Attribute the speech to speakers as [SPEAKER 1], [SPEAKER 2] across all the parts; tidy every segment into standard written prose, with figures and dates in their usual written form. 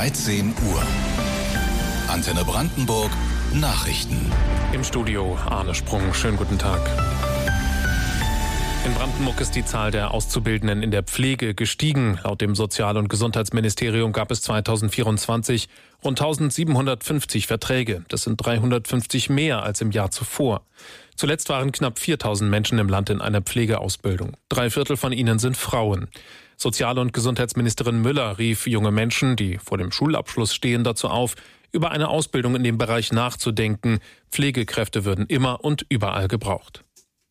[SPEAKER 1] 13 Uhr. Antenne Brandenburg Nachrichten.
[SPEAKER 2] Im Studio Arne Sprung. Schönen guten Tag. In Brandenburg ist die Zahl der Auszubildenden in der Pflege gestiegen. Laut dem Sozial- und Gesundheitsministerium gab es 2024 rund 1750 Verträge. Das sind 350 mehr als im Jahr zuvor. Zuletzt waren knapp 4000 Menschen im Land in einer Pflegeausbildung. 3/4 von ihnen sind Frauen. Sozial- und Gesundheitsministerin Müller rief junge Menschen, die vor dem Schulabschluss stehen, dazu auf, über eine Ausbildung in dem Bereich nachzudenken. Pflegekräfte würden immer und überall gebraucht.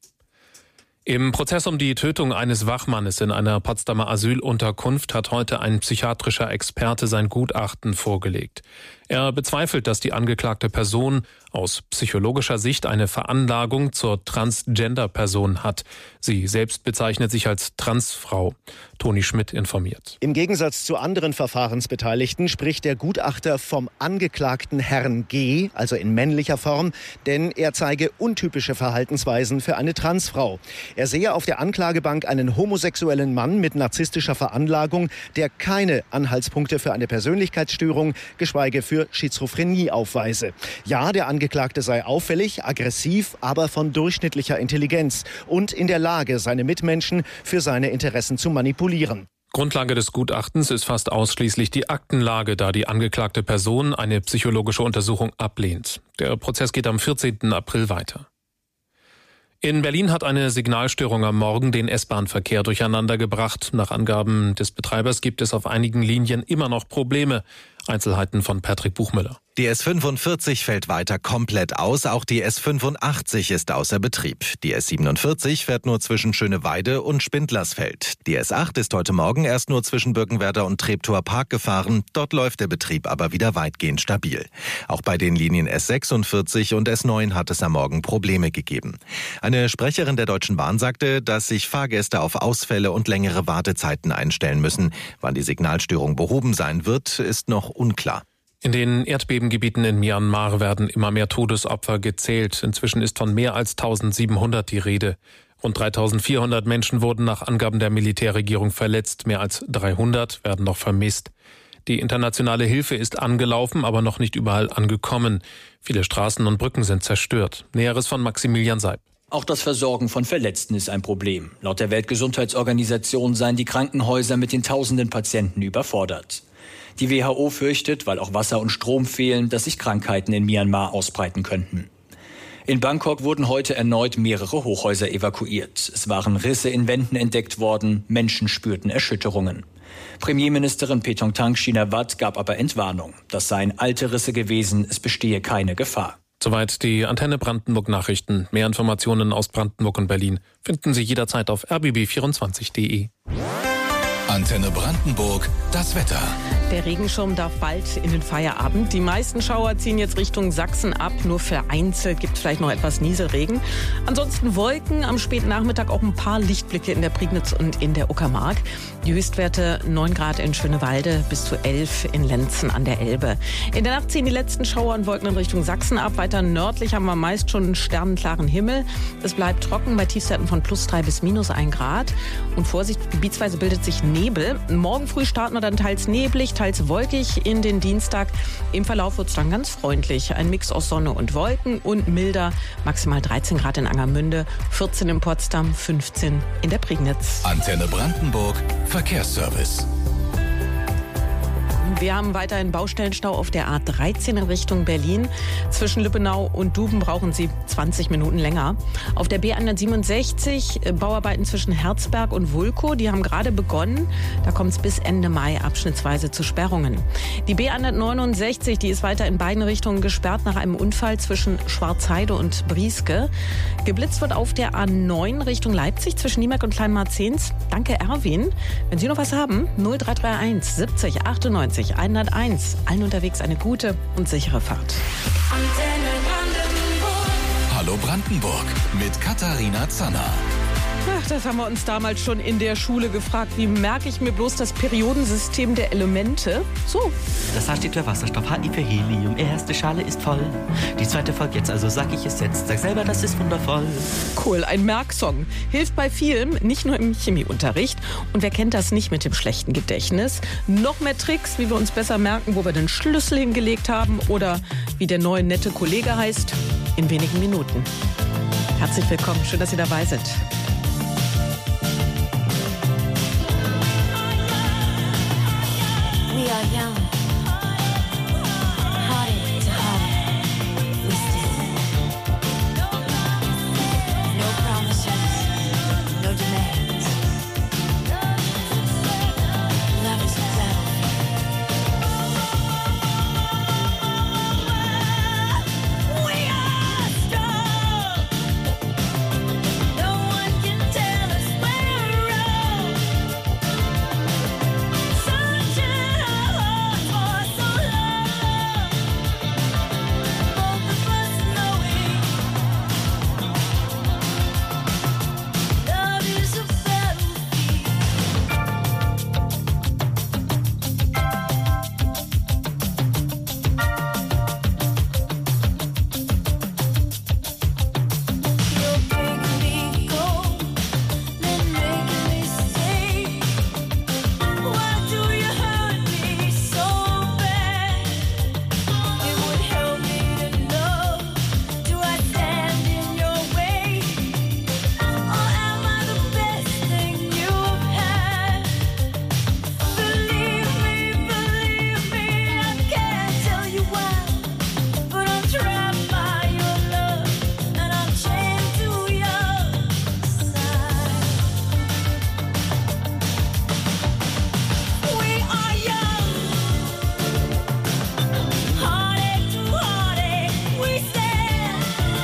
[SPEAKER 2] Im Prozess um die Tötung eines Wachmannes in einer Potsdamer Asylunterkunft hat heute ein psychiatrischer Experte sein Gutachten vorgelegt. Er bezweifelt, dass die angeklagte Person aus psychologischer Sicht eine Veranlagung zur Transgender-Person hat. Sie selbst bezeichnet sich als Transfrau. Toni Schmidt informiert.
[SPEAKER 3] Im Gegensatz zu anderen Verfahrensbeteiligten spricht der Gutachter vom angeklagten Herrn G., also in männlicher Form, denn er zeige untypische Verhaltensweisen für eine Transfrau. Er sehe auf der Anklagebank einen homosexuellen Mann mit narzisstischer Veranlagung, der keine Anhaltspunkte für eine Persönlichkeitsstörung, geschweige für Schizophrenie aufweise. Ja, der Angeklagte sei auffällig, aggressiv, aber von durchschnittlicher Intelligenz und in der Lage, seine Mitmenschen für seine Interessen zu manipulieren.
[SPEAKER 2] Grundlage des Gutachtens ist fast ausschließlich die Aktenlage, da die angeklagte Person eine psychologische Untersuchung ablehnt. Der Prozess geht am 14. April weiter. In Berlin hat eine Signalstörung am Morgen den S-Bahn-Verkehr durcheinandergebracht. Nach Angaben des Betreibers gibt es auf einigen Linien immer noch Probleme. Einzelheiten von Patrick Buchmüller.
[SPEAKER 4] Die S45 fällt weiter komplett aus, auch die S85 ist außer Betrieb. Die S47 fährt nur zwischen Schöneweide und Spindlersfeld. Die S8 ist heute Morgen erst nur zwischen Birkenwerder und Treptower Park gefahren. Dort läuft der Betrieb aber wieder weitgehend stabil. Auch bei den Linien S46 und S9 hat es am Morgen Probleme gegeben. Eine Sprecherin der Deutschen Bahn sagte, dass sich Fahrgäste auf Ausfälle und längere Wartezeiten einstellen müssen. Wann die Signalstörung behoben sein wird, ist noch unklar.
[SPEAKER 2] In den Erdbebengebieten in Myanmar werden immer mehr Todesopfer gezählt. Inzwischen ist von mehr als 1700 die Rede. Rund 3400 Menschen wurden nach Angaben der Militärregierung verletzt. Mehr als 300 werden noch vermisst. Die internationale Hilfe ist angelaufen, aber noch nicht überall angekommen. Viele Straßen und Brücken sind zerstört. Näheres von Maximilian Seib.
[SPEAKER 5] Auch das Versorgen von Verletzten ist ein Problem. Laut der Weltgesundheitsorganisation seien die Krankenhäuser mit den tausenden Patienten überfordert. Die WHO fürchtet, weil auch Wasser und Strom fehlen, dass sich Krankheiten in Myanmar ausbreiten könnten. In Bangkok wurden heute erneut mehrere Hochhäuser evakuiert. Es waren Risse in Wänden entdeckt worden, Menschen spürten Erschütterungen. Premierministerin Paetongtarn Shinawatra gab aber Entwarnung. Das seien alte Risse gewesen, es bestehe keine Gefahr.
[SPEAKER 2] Soweit die Antenne Brandenburg Nachrichten. Mehr Informationen aus Brandenburg und Berlin finden Sie jederzeit auf rbb24.de.
[SPEAKER 1] Antenne Brandenburg, das Wetter.
[SPEAKER 6] Der Regenschirm darf bald in den Feierabend. Die meisten Schauer ziehen jetzt Richtung Sachsen ab. Nur vereinzelt gibt es vielleicht noch etwas Nieselregen. Ansonsten Wolken, am späten Nachmittag auch ein paar Lichtblicke in der Prignitz und in der Uckermark. Die Höchstwerte 9 Grad in Schönewalde bis zu 11 in Lenzen an der Elbe. In der Nacht ziehen die letzten Schauer und Wolken in Richtung Sachsen ab. Weiter nördlich haben wir meist schon einen sternenklaren Himmel. Es bleibt trocken bei Tiefstwerten von +3 bis -1 Grad. Und Vorsicht, gebietsweise bildet sich Nebel. Morgen früh starten wir dann teils neblig, teils wolkig in den Dienstag. Im Verlauf wird es dann ganz freundlich. Ein Mix aus Sonne und Wolken und milder. Maximal 13 Grad in Angermünde, 14 in Potsdam, 15 in der Prignitz.
[SPEAKER 1] Antenne Brandenburg, Verkehrsservice.
[SPEAKER 6] Wir haben weiterhin Baustellenstau auf der A13 in Richtung Berlin. Zwischen Lübbenau und Duben brauchen Sie 20 Minuten länger. Auf der B167 Bauarbeiten zwischen Herzberg und Wulkow, die haben gerade begonnen. Da kommt es bis Ende Mai abschnittsweise zu Sperrungen. Die B169, die ist weiter in beiden Richtungen gesperrt nach einem Unfall zwischen Schwarzheide und Brieske. Geblitzt wird auf der A9 Richtung Leipzig zwischen Niemerk und Kleinmarzens. Danke, Erwin. Wenn Sie noch was haben, 0331 70 98 101. Allen unterwegs eine gute und sichere Fahrt.
[SPEAKER 1] Hallo Brandenburg mit Katharina Zanner.
[SPEAKER 6] Ach, das haben wir uns damals schon in der Schule gefragt. Wie merke ich mir bloß das Periodensystem der Elemente? So.
[SPEAKER 7] Das H steht für Wasserstoff, HI für Helium. Erste Schale ist voll. Die zweite folgt jetzt, also sag ich es jetzt. Sag selber, das ist wundervoll.
[SPEAKER 6] Cool, ein Merksong. Hilft bei vielem, nicht nur im Chemieunterricht. Und wer kennt das nicht mit dem schlechten Gedächtnis? Noch mehr Tricks, wie wir uns besser merken, wo wir den Schlüssel hingelegt haben oder wie der neue nette Kollege heißt, in wenigen Minuten. Herzlich willkommen, schön, dass Sie dabei sind.
[SPEAKER 8] We are young, heartache to heartache, we stand. No promises, no demands. Love is a battle. We are strong. No one can tell us we're wrong. Searching our hearts for so long. Both of us knowing love is a battlefield. You're making me go, then making me stay. Why do you hurt me so bad? It would help me to know. Do I stand in your way, or am I the best thing you've had? Believe me, I can't tell you why, but I'm trapped by your love, and I'm chained to your side. We are young, heartache to heartache, we stand.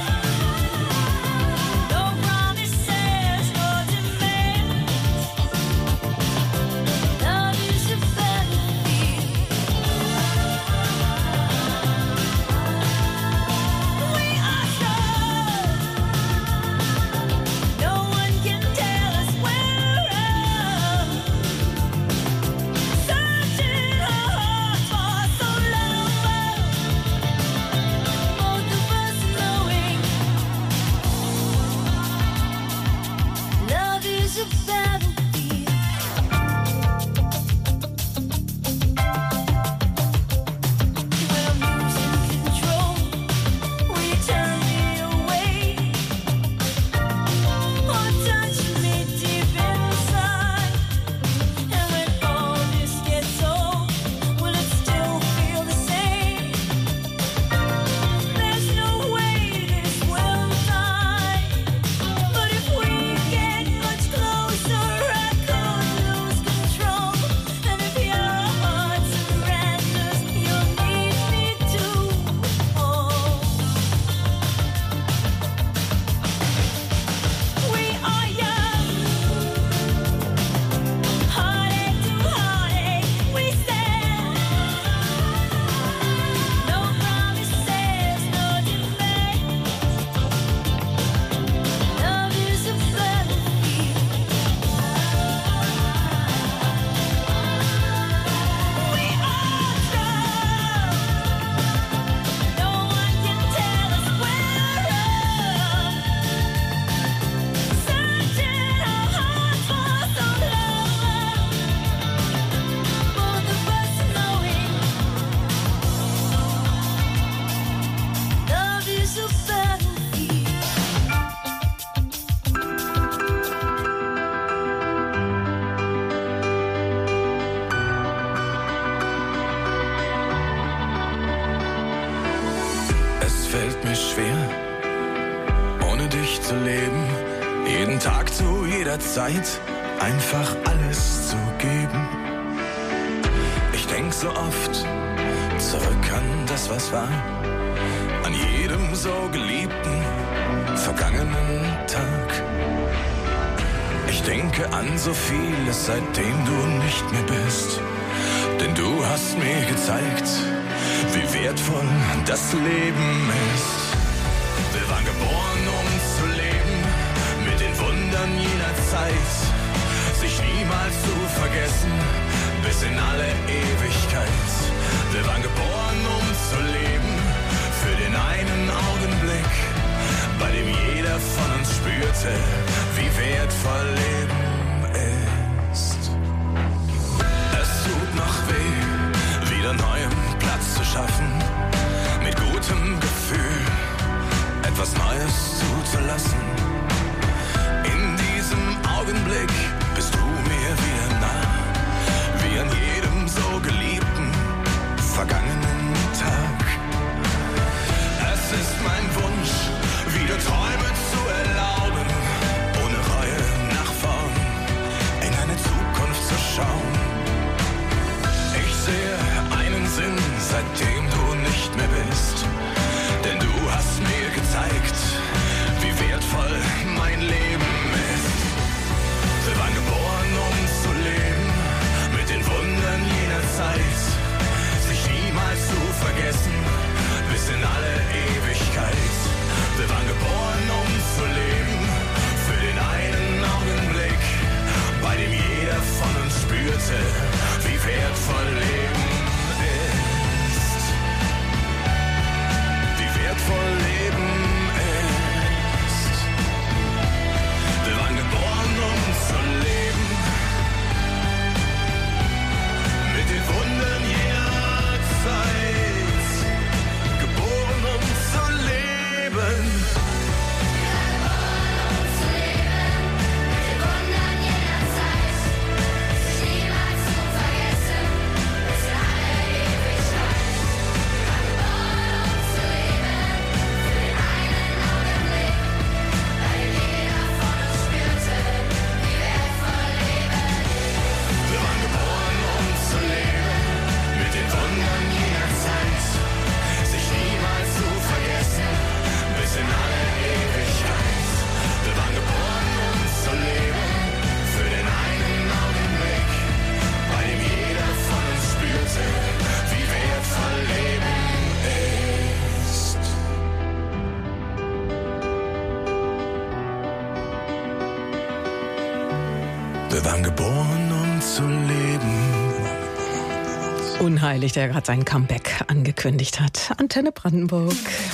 [SPEAKER 8] No promises, no demands. Love is a battlefield. We are strong. No one can tell us we're wrong. Searching our hearts for so long. Both of us knowing love is a battlefield. When I'm losing control, will you turn me away? Or touch me deep inside? And when all this gets old, will it still feel the same? There's no way this will die. But if we get much closer, I could lose control. And if your heart surrenders, you'll need me to hold. We are young, heartache to heartache, we stand. No promises, no demands. Love is a battlefield. We are strong. No one can tell us we're wrong. Searching our hearts for so long. Both of us knowing love is a battlefield.
[SPEAKER 9] Es fällt mir schwer, ohne dich zu leben. Jeden Tag zu jeder Zeit einfach alles zu geben. Ich denk so oft zurück an das, was war. An jedem so geliebten, vergangenen Tag. Ich denke an so vieles, seitdem du nicht mehr bist. Denn du hast mir gezeigt, wie wertvoll das Leben ist. Wir waren geboren, um zu leben, mit den Wundern jeder vergessen, bis in alle Ewigkeit. Wir waren geboren, um zu leben, für den einen Augenblick, bei dem jeder von uns spürte, wie wertvoll Leben ist. Es tut noch weh, wieder neuem Platz zu schaffen, mit gutem Gefühl, etwas Neues zuzulassen. In diesem Augenblick bist du mir wieder nah, wie an jedem so geliebten, vergangenen Tag. Es ist mein Wunsch, wieder Träume zu erlauben, ohne Reue nach vorn, in eine Zukunft zu schauen. Ich sehe einen Sinn, seitdem du nicht mehr bist, denn du hast mir gezeigt, wie wertvoll mein Leben ist. Wir waren geboren, um zu leben, mit den Wundern jener Zeit, sich niemals zu vergessen, bis in alle Ewigkeit. Wir waren geboren, um zu leben, für den einen Augenblick, bei dem jeder von uns spürte, wie wertvoll Leben ist. Wie wertvoll Leben ist. Wir waren geboren, um zu leben, mit den Wundern jener Zeit, geboren, um zu leben. Wir waren geboren, um zu leben, mit den Wundern jener Zeit, sich niemals zu vergessen, bis in alle Ewigkeit. Wir waren geboren, um zu leben, für den einen Augenblick, bei dem jeder von uns spürte, wie wertvoll Leben ist. Wir waren geboren, um zu leben.
[SPEAKER 6] Unheilig, der gerade sein Comeback angekündigt hat. Antenne Brandenburg.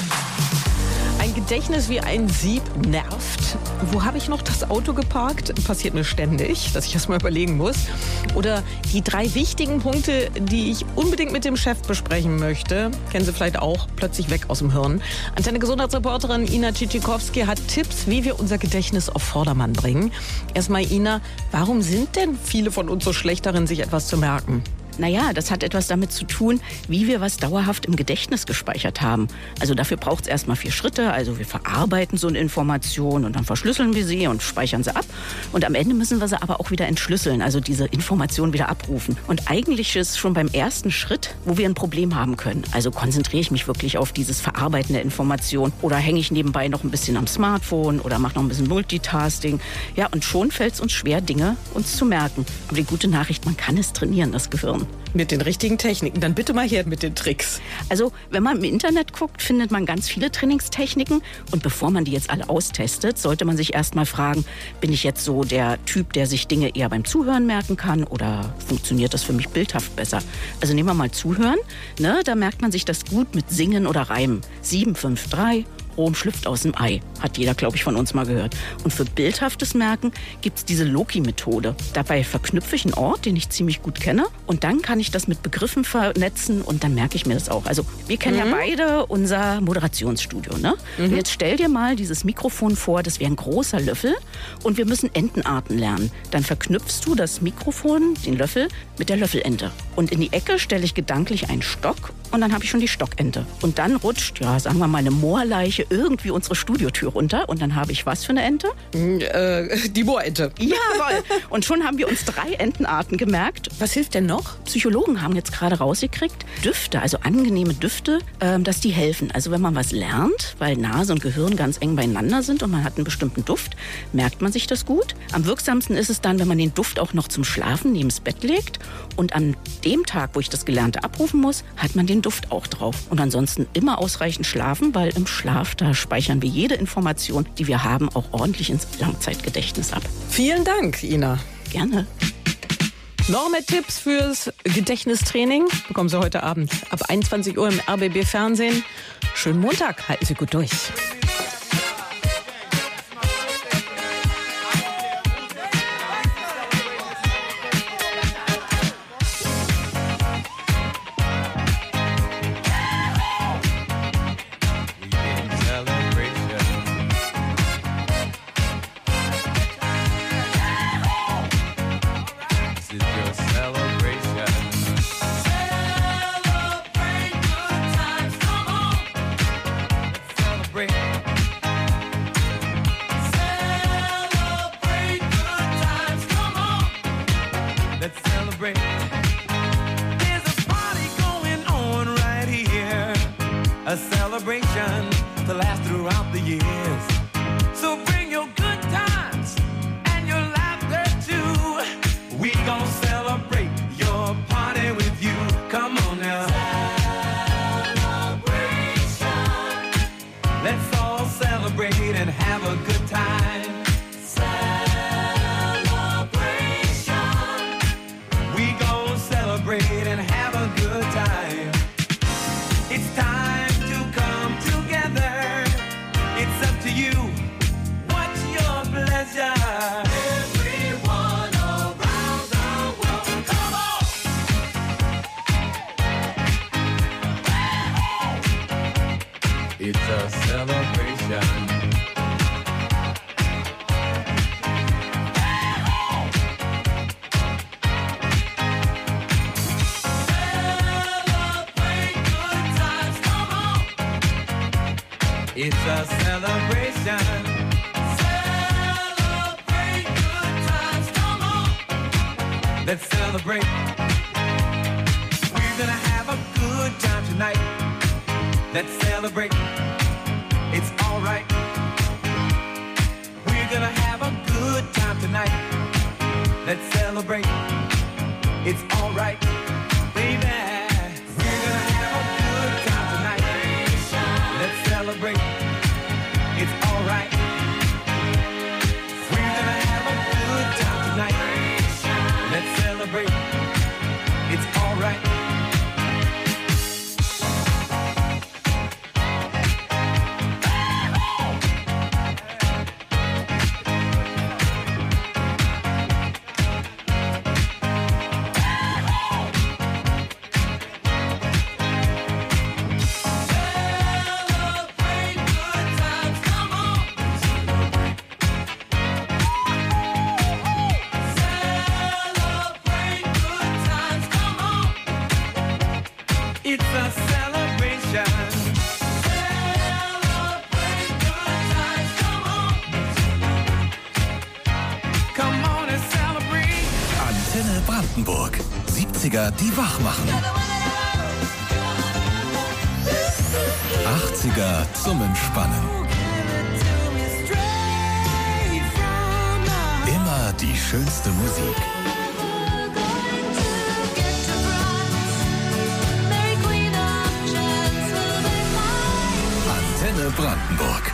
[SPEAKER 6] Ein Gedächtnis wie ein Sieb nervt. Wo habe ich noch das Auto geparkt? Passiert mir ständig, dass ich das mal überlegen muss. Oder die 3 wichtigen Punkte, die ich unbedingt mit dem Chef besprechen möchte. Kennen Sie vielleicht auch, plötzlich weg aus dem Hirn. Antenne Gesundheitsreporterin Ina Tschitschikowski hat Tipps, wie wir unser Gedächtnis auf Vordermann bringen. Erstmal Ina, warum sind denn viele von uns so schlecht darin, sich etwas zu merken?
[SPEAKER 10] Naja, das hat etwas damit zu tun, wie wir was dauerhaft im Gedächtnis gespeichert haben. Also dafür braucht es erstmal 4 Schritte. Also wir verarbeiten so eine Information und dann verschlüsseln wir sie und speichern sie ab. Und am Ende müssen wir sie aber auch wieder entschlüsseln, also diese Information wieder abrufen. Und eigentlich ist es schon beim ersten Schritt, wo wir ein Problem haben können. Also konzentriere ich mich wirklich auf dieses Verarbeiten der Information oder hänge ich nebenbei noch ein bisschen am Smartphone oder mache noch ein bisschen Multitasking. Ja, und schon fällt es uns schwer, Dinge uns zu merken. Aber die gute Nachricht, man kann es trainieren, das Gehirn.
[SPEAKER 6] Mit den richtigen Techniken. Dann bitte mal her mit den Tricks.
[SPEAKER 10] Also, wenn man im Internet guckt, findet man ganz viele Trainingstechniken. Und bevor man die jetzt alle austestet, sollte man sich erst mal fragen, bin ich jetzt so der Typ, der sich Dinge eher beim Zuhören merken kann oder funktioniert das für mich bildhaft besser? Also nehmen wir mal Zuhören. Ne? Da merkt man sich das gut mit Singen oder Reimen. 7, 5, 3. Rom schlüpft aus dem Ei. Hat jeder, glaube ich, von uns mal gehört. Und für bildhaftes Merken gibt es diese Loki-Methode. Dabei verknüpfe ich einen Ort, den ich ziemlich gut kenne. Und dann kann ich das mit Begriffen vernetzen und dann merke ich mir das auch. Also wir kennen ja beide unser Moderationsstudio, ne? Und jetzt stell dir mal dieses Mikrofon vor, das wäre ein großer Löffel und wir müssen Entenarten lernen. Dann verknüpfst du das Mikrofon, den Löffel, mit der Löffelente. Und in die Ecke stelle ich gedanklich einen Stock und dann habe ich schon die Stockente. Und dann rutscht, ja, sagen wir mal, eine Moorleiche irgendwie unsere Studiotür runter und dann habe ich was für eine Ente?
[SPEAKER 6] Die Moorente.
[SPEAKER 10] Jawohl. Und schon haben wir uns 3 Entenarten gemerkt.
[SPEAKER 6] Was hilft denn noch?
[SPEAKER 10] Psychologen haben jetzt gerade rausgekriegt, Düfte, also angenehme Düfte, dass die helfen. Also wenn man was lernt, weil Nase und Gehirn ganz eng beieinander sind und man hat einen bestimmten Duft, merkt man sich das gut. Am wirksamsten ist es dann, wenn man den Duft auch noch zum Schlafen neben das Bett legt und an dem Tag, wo ich das Gelernte abrufen muss, hat man den Duft auch drauf. Und ansonsten immer ausreichend schlafen, weil im Schlaf, da speichern wir jede Information, die wir haben, auch ordentlich ins Langzeitgedächtnis ab.
[SPEAKER 6] Vielen Dank, Ina.
[SPEAKER 10] Gerne.
[SPEAKER 6] Noch mehr Tipps fürs Gedächtnistraining bekommen Sie heute Abend ab 21 Uhr im RBB Fernsehen. Schönen Montag, halten Sie gut durch.
[SPEAKER 11] A celebration to last throughout the years. So bring your good times and your laughter too. We gon' celebrate your party with you. Come on now. Celebration. Let's all celebrate and have a good time. Celebration. We gon' celebrate and have a good time. It's time. It's up to you. What's your pleasure? Everyone around the world, come on! It's a celebration. It's a celebration. Celebrate good times, come on. Let's celebrate. We're gonna have a good time tonight. Let's celebrate. It's alright. We're gonna have a good time tonight. Let's celebrate. It's alright, baby. We're gonna have a good time tonight. Let's celebrate. It's alright. We're gonna have a good time tonight. Let's celebrate. It's alright. It's a celebration. Celebrate good times, come on. Come on and celebrate.
[SPEAKER 1] Antenne Brandenburg. 70er, die wach machen. 80er zum Entspannen. Immer die schönste Musik. Antenne Brandenburg.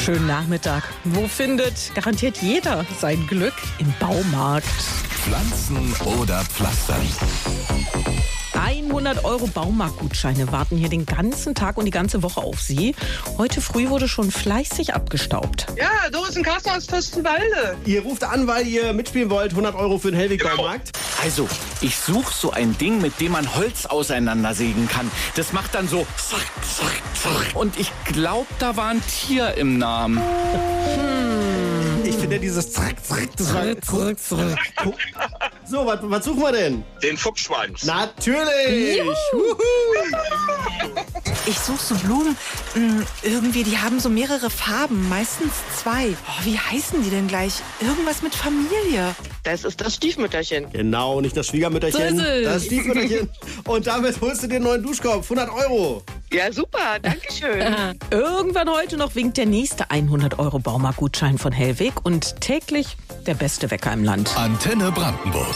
[SPEAKER 6] Schönen Nachmittag. Wo findet garantiert jeder sein Glück? Im Baumarkt.
[SPEAKER 1] Pflanzen oder Pflastern?
[SPEAKER 6] 100 € Baumarktgutscheine warten hier den ganzen Tag und die ganze Woche auf Sie. Heute früh wurde schon fleißig abgestaubt.
[SPEAKER 12] Ja, Dosenkasten aus Fürstenwalde.
[SPEAKER 13] Ihr ruft an, weil ihr mitspielen wollt. 100 € für den Hellwig-Baumarkt.
[SPEAKER 14] Also, ich suche so ein Ding, mit dem man Holz auseinandersägen kann. Das macht dann so zack, zack, zack. Und ich glaube, da war ein Tier im Namen.
[SPEAKER 13] Ich finde dieses zack, zack, das war cool. So, was suchen wir denn?
[SPEAKER 15] Den Fuchsschwanz.
[SPEAKER 13] Natürlich!
[SPEAKER 16] Ich suche so Blumen, irgendwie, die haben so mehrere Farben, meistens 2. Oh, wie heißen die denn gleich? Irgendwas mit Familie.
[SPEAKER 12] Das ist das Stiefmütterchen.
[SPEAKER 13] Genau, nicht das Schwiegermütterchen,
[SPEAKER 6] So ist es.
[SPEAKER 13] das Stiefmütterchen. Und damit holst du dir einen neuen Duschkopf, 100 €.
[SPEAKER 12] Ja, super, danke schön.
[SPEAKER 6] Irgendwann heute noch winkt der nächste 100 € Baumarktgutschein von Hellwig und täglich der beste Wecker im Land.
[SPEAKER 1] Antenne Brandenburg.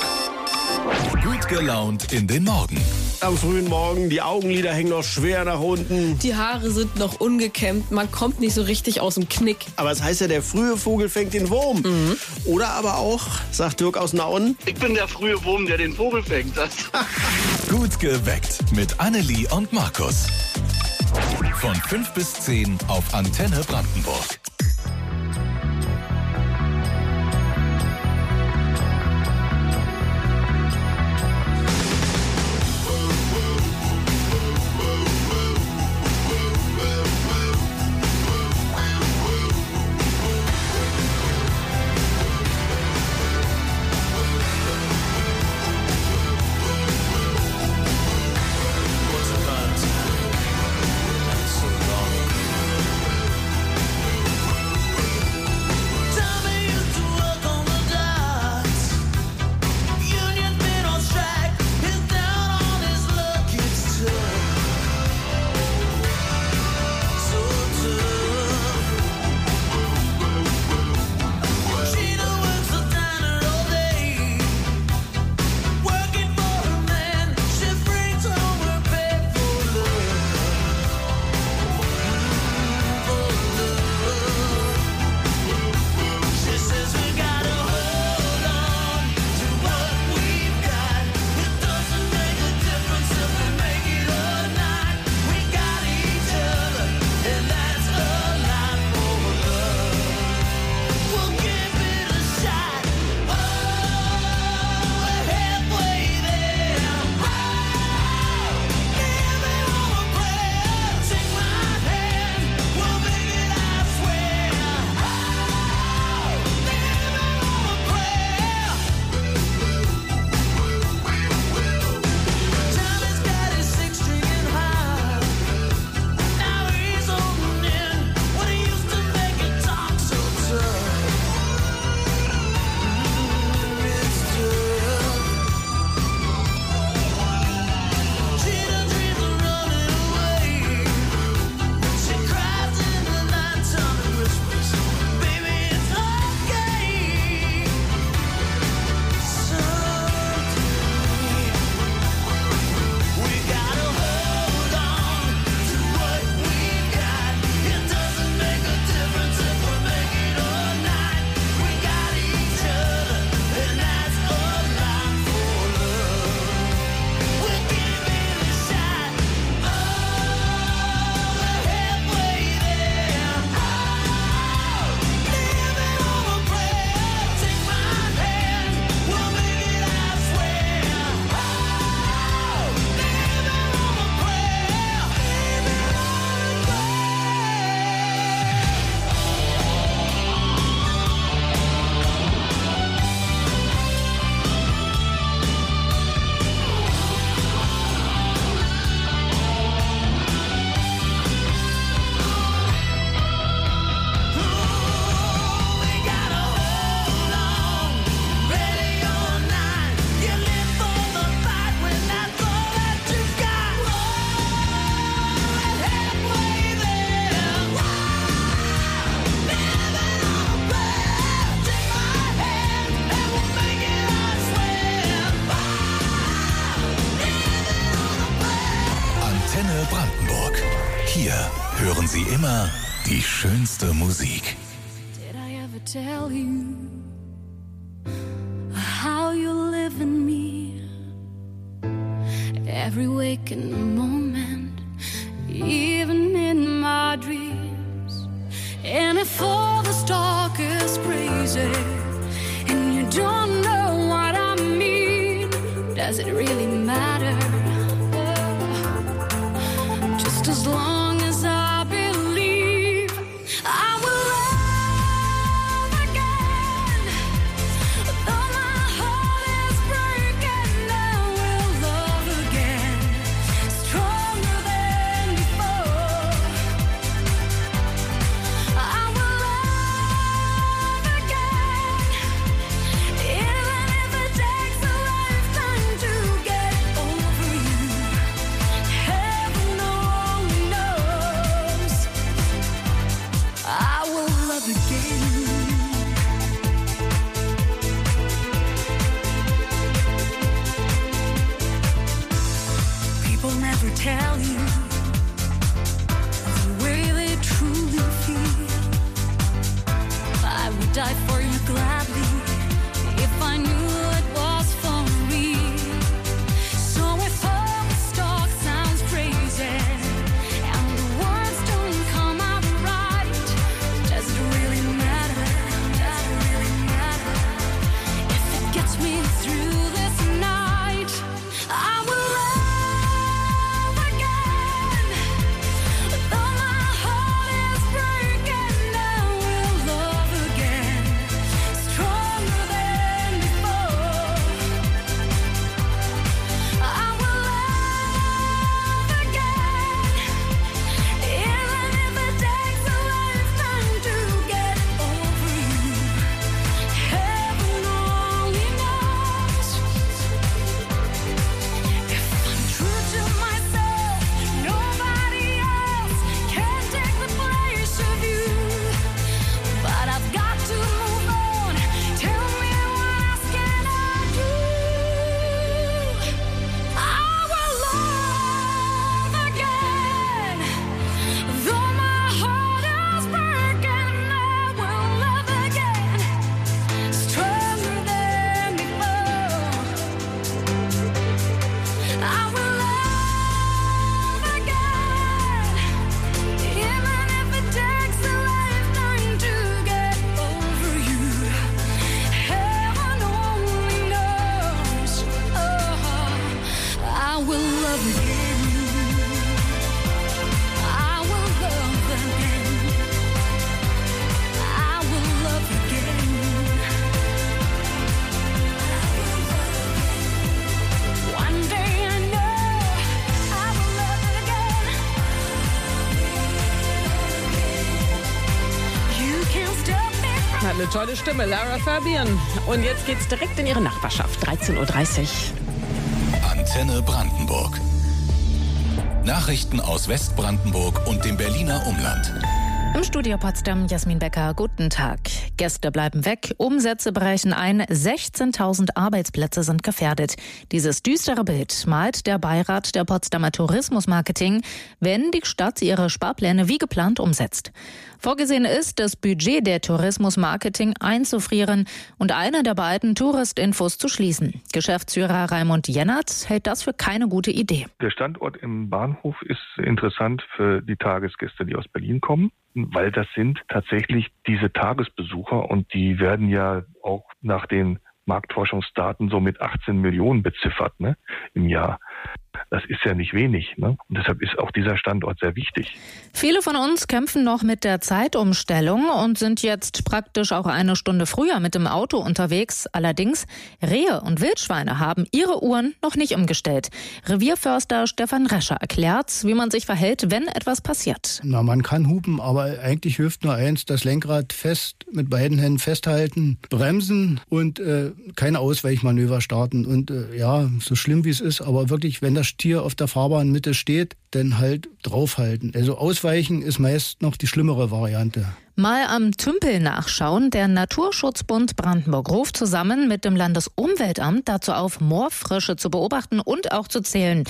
[SPEAKER 1] Gut gelaunt in den Morgen.
[SPEAKER 13] Am frühen Morgen, die Augenlider hängen noch schwer nach unten.
[SPEAKER 17] Die Haare sind noch ungekämmt, man kommt nicht so richtig aus dem Knick.
[SPEAKER 13] Aber es heißt ja, der frühe Vogel fängt den Wurm. Oder aber auch, sagt Dirk aus Nauen,
[SPEAKER 15] Ich bin der frühe Wurm, der den Vogel fängt.
[SPEAKER 1] Gut geweckt mit Annelie und Markus. Von 5 bis 10 auf Antenne Brandenburg. Antenne Brandenburg. Hier hören Sie immer Die schönste Musik.
[SPEAKER 8] Did I ever tell you how you live in me? Every waking moment, even in my dreams. And if all this talk is crazy and you don't know what I mean, does it really matter? Just as long as I believe I will love again. Though my heart is breaking, I will love again. Stronger than before. I will love again. Even if it takes a lifetime to get over you. Heaven only knows. I will love again. People never tell you the way they truly feel. I would die for you gladly if I knew it was for real. So if all this talk sounds crazy and the words don't come out right, does it really matter? Does it really matter? If it gets me through this night, I will love again. Though my heart is breaking, I will love again. Stronger than before. I will love again. Even if it takes a lifetime to get over you. Heaven only knows. If I'm true to myself, nobody else can take the place of you. But I've got to move on. Tell me what else can I do? I will love again. Though my heart is breaking, I will love again. Stronger than before. I will love again. Even if it takes a lifetime to get over you. Heaven only knows. Oh, I will love again. I will love again. I will love again. One day I know I will love again. You can't stop me from
[SPEAKER 6] Hat eine tolle Stimme, Lara Fabian. Und jetzt geht's direkt in ihre Nachbarschaft, 13:30 Uhr.
[SPEAKER 1] Antenne Brandenburg. Nachrichten aus Westbrandenburg und dem Berliner Umland.
[SPEAKER 18] Im Studio Potsdam, Jasmin Becker, guten Tag. Gäste bleiben weg, Umsätze brechen ein, 16.000 Arbeitsplätze sind gefährdet. Dieses düstere Bild malt der Beirat der Potsdamer Tourismusmarketing, wenn die Stadt ihre Sparpläne wie geplant umsetzt. Vorgesehen ist, das Budget der Tourismusmarketing einzufrieren und eine der beiden Touristinfos zu schließen. Geschäftsführer Raimund Jennert hält das für keine gute Idee.
[SPEAKER 19] Der Standort im Bahnhof ist interessant für die Tagesgäste, die aus Berlin kommen, weil das sind tatsächlich diese Tagesbesucher und die werden ja auch nach den Marktforschungsdaten so mit 18 Millionen beziffert, im Jahr. Das ist ja nicht wenig, Und deshalb ist auch dieser Standort sehr wichtig.
[SPEAKER 18] Viele von uns kämpfen noch mit der Zeitumstellung und sind jetzt praktisch auch eine Stunde früher mit dem Auto unterwegs. Allerdings, Rehe und Wildschweine haben ihre Uhren noch nicht umgestellt. Revierförster Stefan Rescher erklärt, wie man sich verhält, wenn etwas passiert.
[SPEAKER 20] Na, man kann hupen, aber eigentlich hilft nur eins, das Lenkrad fest mit beiden Händen festhalten, bremsen und keine Ausweichmanöver starten. Und so schlimm wie es ist, aber wirklich, wenn das Tier auf der Fahrbahnmitte steht, dann halt draufhalten. Also ausweichen ist meist noch die schlimmere Variante.
[SPEAKER 18] Mal am Tümpel nachschauen. Der Naturschutzbund Brandenburg ruft zusammen mit dem Landesumweltamt dazu auf, Moorfrösche zu beobachten und auch zu zählen.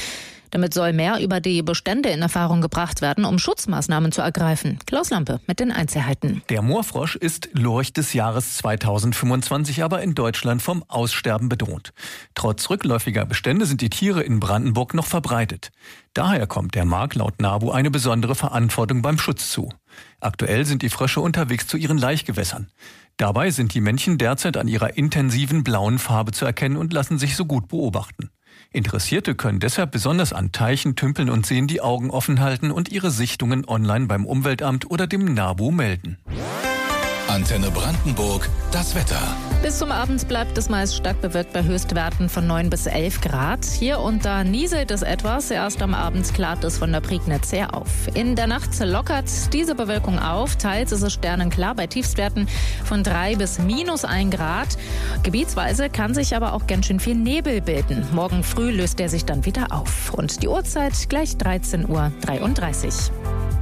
[SPEAKER 18] Damit soll mehr über die Bestände in Erfahrung gebracht werden, um Schutzmaßnahmen zu ergreifen. Klaus Lampe mit den Einzelheiten.
[SPEAKER 21] Der Moorfrosch ist Lurch des Jahres 2025 aber in Deutschland vom Aussterben bedroht. Trotz rückläufiger Bestände sind die Tiere in Brandenburg noch verbreitet. Daher kommt der Mark laut NABU eine besondere Verantwortung beim Schutz zu. Aktuell sind die Frösche unterwegs zu ihren Laichgewässern. Dabei sind die Männchen derzeit an ihrer intensiven blauen Farbe zu erkennen und lassen sich so gut beobachten. Interessierte können deshalb besonders an Teichen, Tümpeln und Seen die Augen offen halten und ihre Sichtungen online beim Umweltamt oder dem NABU melden.
[SPEAKER 1] Antenne Brandenburg, das Wetter.
[SPEAKER 18] Bis zum Abend bleibt es meist stark bewölkt bei Höchstwerten von 9 bis 11 Grad. Hier und da nieselt es etwas. Erst am Abend klart es von der Prignitz her auf. In der Nacht lockert diese Bewölkung auf. Teils ist es sternenklar bei Tiefstwerten von 3 bis -1 Grad. Gebietsweise kann sich aber auch ganz schön viel Nebel bilden. Morgen früh löst er sich dann wieder auf. Und die Uhrzeit gleich 13:33 Uhr.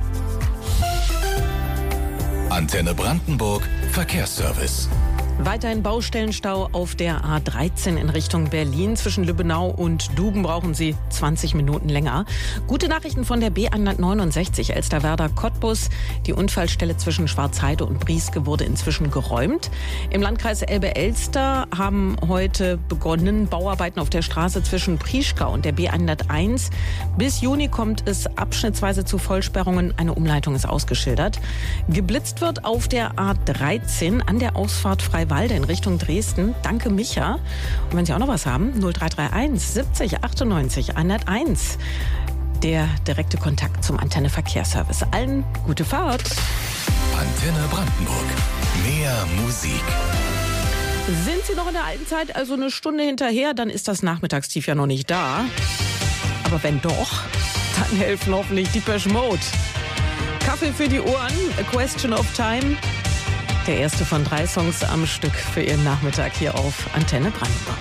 [SPEAKER 1] Antenne Brandenburg, Verkehrsservice.
[SPEAKER 6] Weiterhin Baustellenstau auf der A13 in Richtung Berlin. Zwischen Lübbenau und Duben brauchen Sie 20 Minuten länger. Gute Nachrichten von der B169 Elsterwerda-Cottbus. Die Unfallstelle zwischen Schwarzheide und Brieske wurde inzwischen geräumt. Im Landkreis Elbe-Elster haben heute begonnen Bauarbeiten auf der Straße zwischen Prieschka und der B101. Bis Juni kommt es abschnittsweise zu Vollsperrungen. Eine Umleitung ist ausgeschildert. Geblitzt wird auf der A13 an der Ausfahrt Freiwalde in Richtung Dresden. Danke, Micha. Und wenn Sie auch noch was haben, 0331 70 98 101. Der direkte Kontakt zum Antenne Verkehrsservice. Allen gute Fahrt.
[SPEAKER 1] Antenne Brandenburg. Mehr Musik.
[SPEAKER 6] Sind Sie noch in der alten Zeit, also eine Stunde hinterher, dann ist das Nachmittagstief ja noch nicht da. Aber wenn doch, dann helfen hoffentlich Depeche Mode. Kaffee für die Ohren, A Question of Time. Der erste von 3 Songs am Stück für Ihren Nachmittag hier auf Antenne Brandenburg.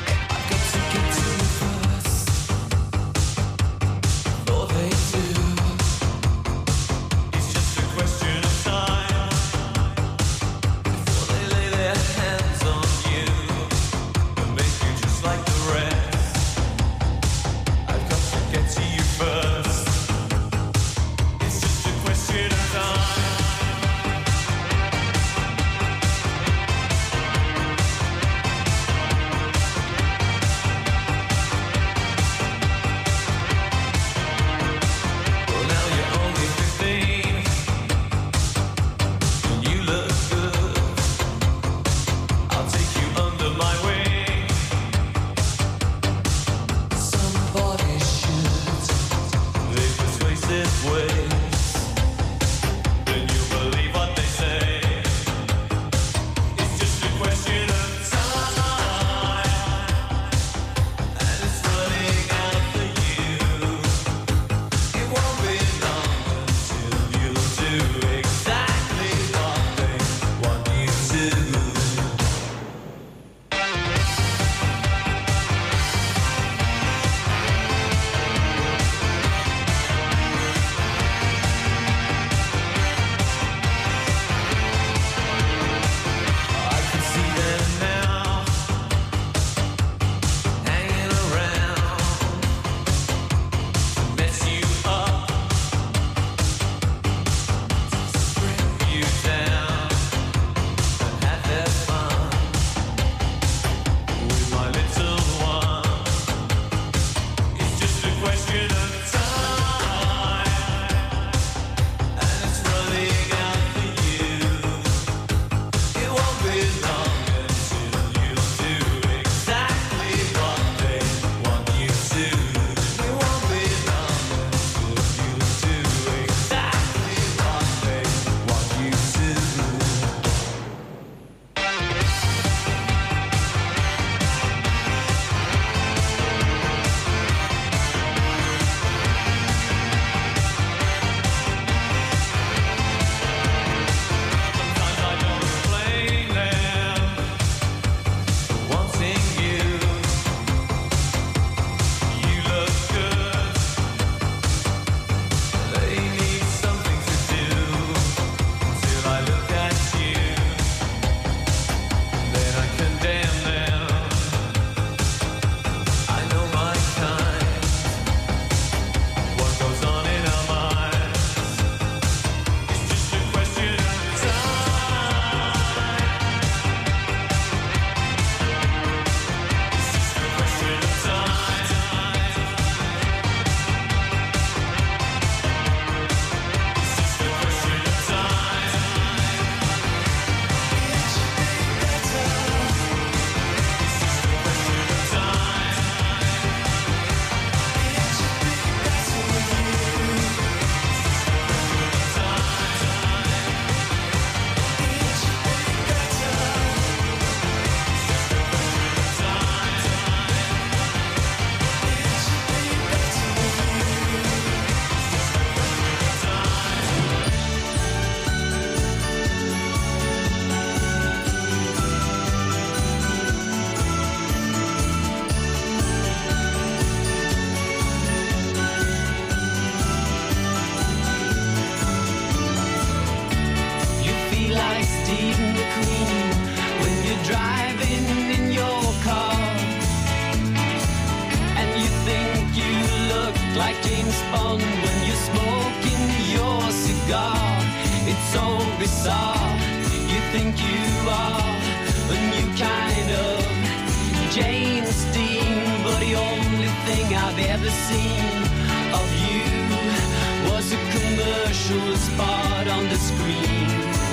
[SPEAKER 11] like James Bond when you're smoking your cigar. It's so bizarre. You think you are a new kind of James Dean, but the only thing I've ever seen of you was a commercial spot on the screen.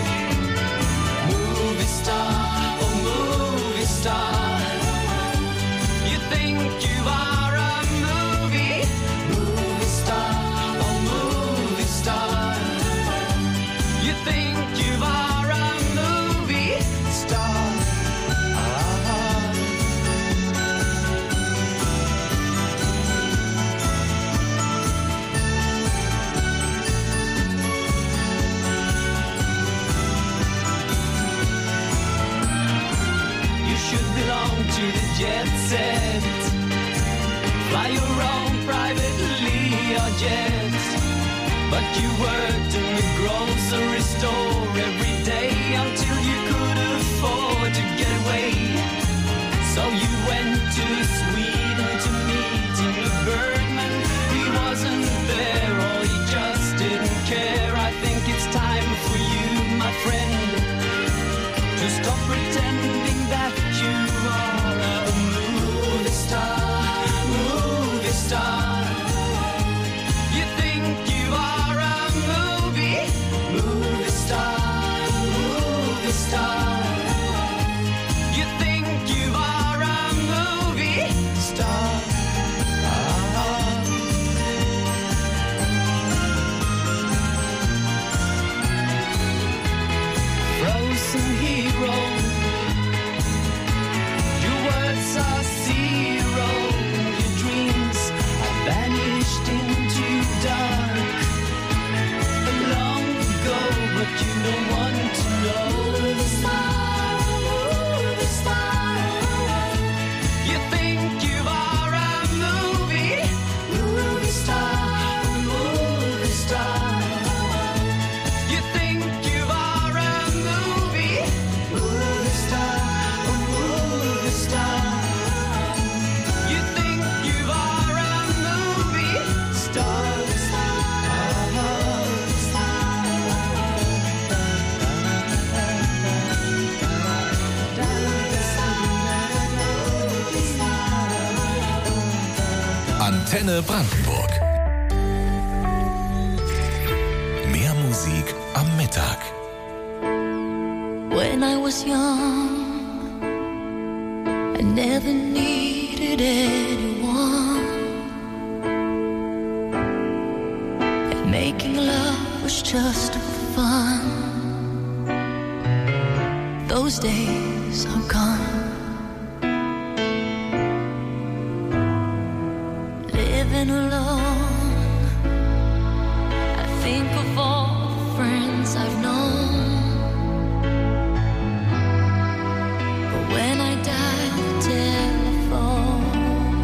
[SPEAKER 11] Movie star, oh movie star, you think you are a movie star, oh movie star, you think you are a movie star. Belong to the jet set, fly your own privately or jet, but you worked in the grocery store every day until you could afford to get away. So you went to Sweden to meet Ingmar Bergman. He wasn't there or he just didn't care. I think it's time for you, my friend, to stop pretending that you are a movie star, movie star. You think you are a movie star, movie star. You think you are a movie star. Frozen hero. Are zero, your dreams are vanished into dark long ago, but you don't want to know. Movie star, you think you are a movie star, movie star. You think you are a movie star, movie star.
[SPEAKER 1] Antenne Brandenburg. Mehr Musik am Mittag.
[SPEAKER 8] When I was young, I never needed anyone, and making love was just fun. Those days are gone. Living alone, I think of all the friends I've known. But when I dial the telephone,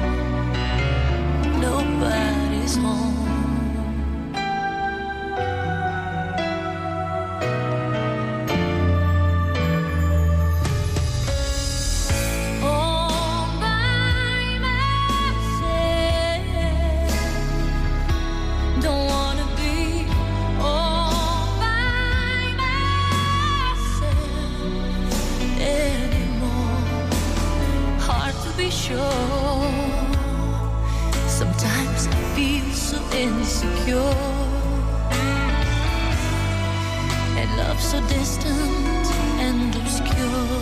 [SPEAKER 8] nobody's home. Sometimes I feel so insecure, and love so distant and obscure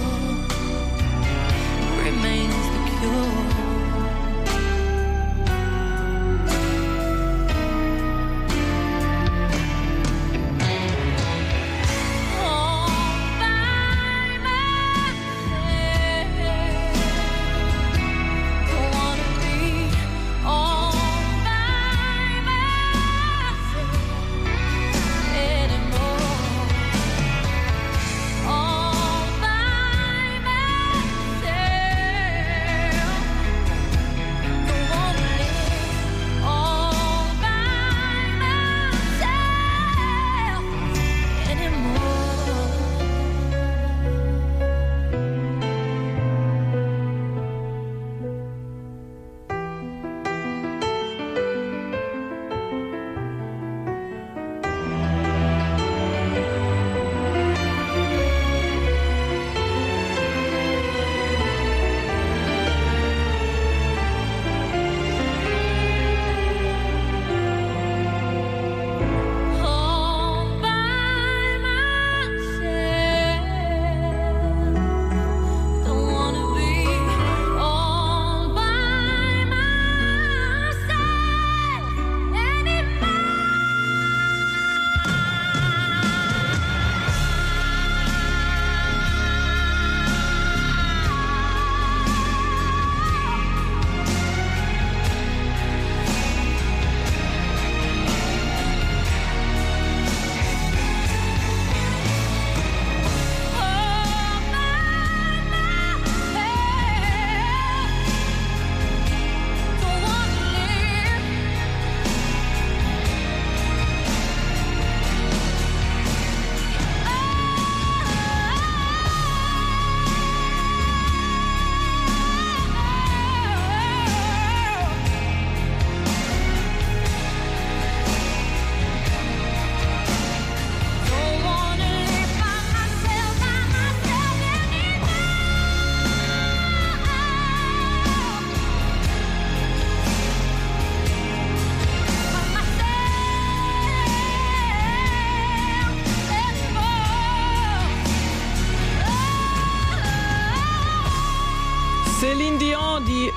[SPEAKER 8] remains the cure.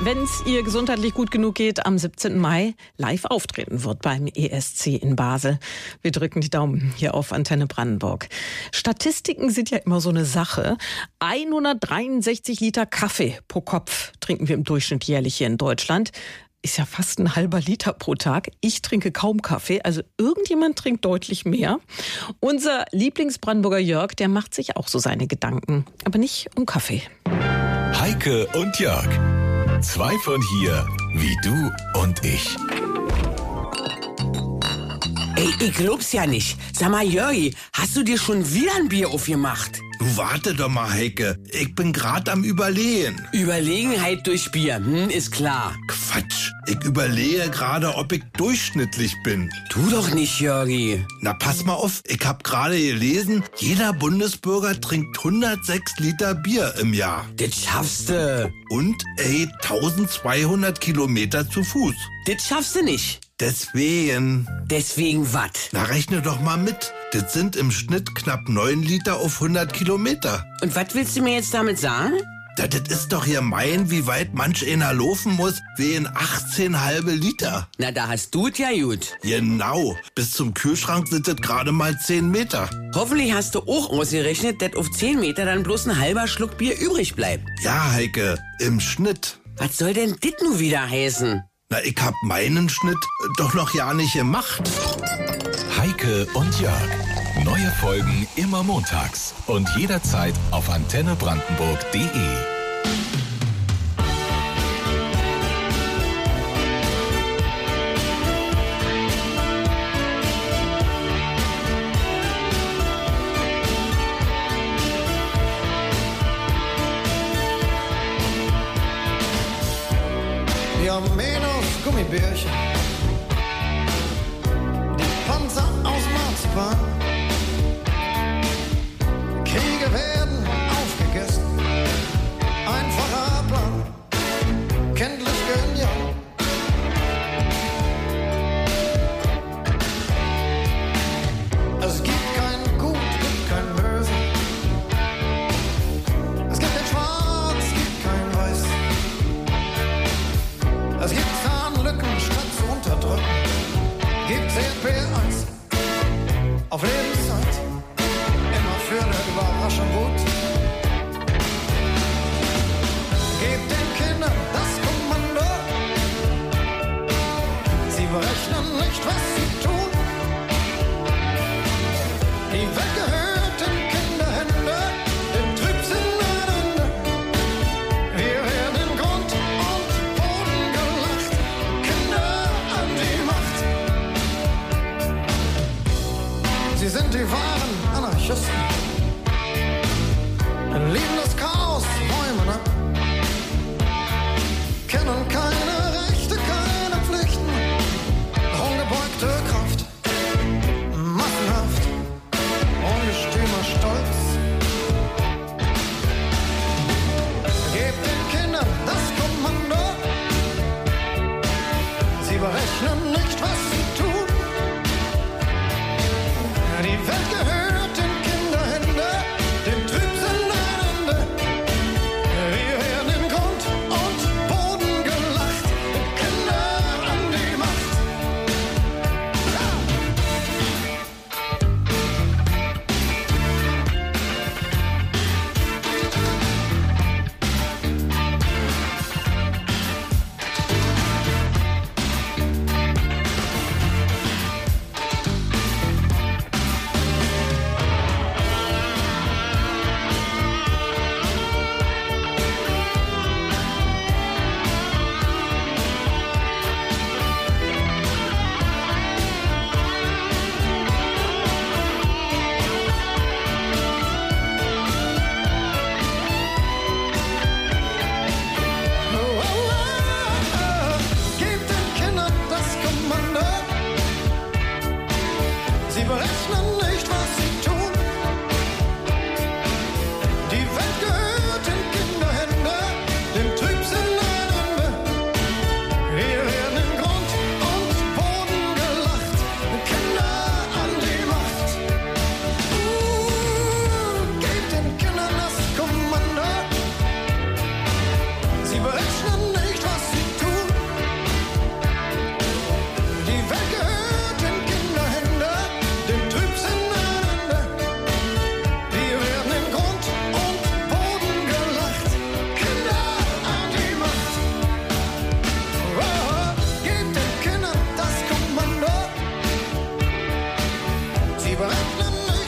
[SPEAKER 6] wenn es ihr gesundheitlich gut genug geht, am 17. Mai live auftreten wird beim ESC in Basel. Wir drücken die Daumen hier auf Antenne Brandenburg. Statistiken sind ja immer so eine Sache. 163 Liter Kaffee pro Kopf trinken wir im Durchschnitt jährlich hier in Deutschland. Ist ja fast ein halber Liter pro Tag. Ich trinke kaum Kaffee, also irgendjemand trinkt deutlich mehr. Unser Lieblingsbrandenburger Jörg, der macht sich auch so seine Gedanken, aber nicht um Kaffee.
[SPEAKER 1] Heike und Jörg. Zwei von hier, wie du und ich.
[SPEAKER 3] Ey, ich glaub's ja nicht. Sag mal, Jörgi, hast du dir schon wieder ein Bier aufgemacht?
[SPEAKER 22] Du warte doch mal, Heike. Ich bin grad am Überlegen.
[SPEAKER 3] Überlegenheit durch Bier, ist klar.
[SPEAKER 22] Quatsch. Ich überlege gerade, ob ich durchschnittlich bin.
[SPEAKER 3] Tu doch nicht, Jörgi.
[SPEAKER 22] Na, pass mal auf. Ich hab gerade gelesen, jeder Bundesbürger trinkt 106 Liter Bier im Jahr.
[SPEAKER 3] Das schaffst du.
[SPEAKER 22] Und er geht 1200 Kilometer zu Fuß.
[SPEAKER 3] Das schaffst du nicht.
[SPEAKER 22] Deswegen.
[SPEAKER 3] Deswegen was?
[SPEAKER 22] Na, rechne doch mal mit. Das sind im Schnitt knapp 9 Liter auf 100 Kilometer.
[SPEAKER 3] Und was willst du mir jetzt damit sagen?
[SPEAKER 22] Das ist doch hier wie weit manch einer laufen muss, wie in 18 halbe Liter.
[SPEAKER 3] Na, da hast du's ja gut.
[SPEAKER 22] Genau. Bis zum Kühlschrank sind das gerade mal 10 Meter.
[SPEAKER 3] Hoffentlich hast du auch ausgerechnet, dass auf 10 Meter dann bloß ein halber Schluck Bier übrig bleibt.
[SPEAKER 22] Ja, Heike, im Schnitt.
[SPEAKER 3] Was soll denn dit nun wieder heißen?
[SPEAKER 22] Na, ich hab meinen Schnitt doch noch ja nicht gemacht.
[SPEAKER 1] Heike und Jörg. Neue Folgen immer montags und jederzeit auf antennebrandenburg.de.
[SPEAKER 23] Wir haben Menos Gummibärchen, die Panzer aus Marzipan. Kriege werden aufgegessen, einfacher Plan, kenntlich genial. Es gibt kein Gut, gibt kein Böse. Es gibt kein Schwarz, es gibt kein Weiß. Es gibt Zahnlücken statt zu unterdrücken. Gibt CP1 auf Lebenszeit. Immer für eine Überraschung gut. Gebt den Kindern das Kommando. Sie berechnen nicht, was sie tun. Die Welt gehört in Kinderhände. Den Trübsinn ein Ende. Wir werden in Grund und Boden gelacht. Kinder an die Macht. Sie sind die wahren Anarchisten. Lieben das Chaos, räumen ab. Kennen keine Rechte, keine Pflichten. Ungebeugte Kraft. Massenhaft. Ungestümer Stolz. Gebt den Kindern das Kommando. Sie berechnen nicht, was sie tun. Die Welt gehört den Kindern.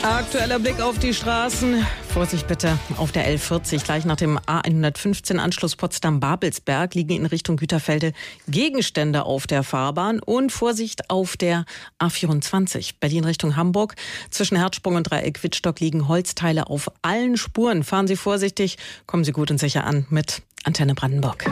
[SPEAKER 6] Aktueller Blick auf die Straßen. Vorsicht bitte auf der L40. Gleich nach dem A115-Anschluss Potsdam-Babelsberg liegen in Richtung Güterfelde Gegenstände auf der Fahrbahn. Und Vorsicht auf der A24 Berlin Richtung Hamburg. Zwischen Herzsprung und Dreieck Wittstock liegen Holzteile auf allen Spuren. Fahren Sie vorsichtig, kommen Sie gut und sicher an mit Antenne Brandenburg.